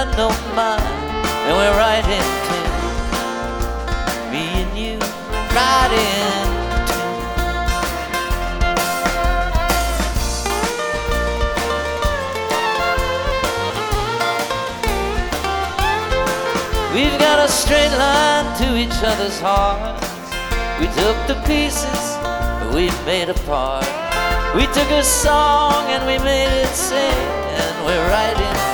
got no mind, and we're right in tune. Me and you, right in tune. We've got a straight line to each other's hearts. We took the pieces we made apart. We took a song and we made it sing, and we're right in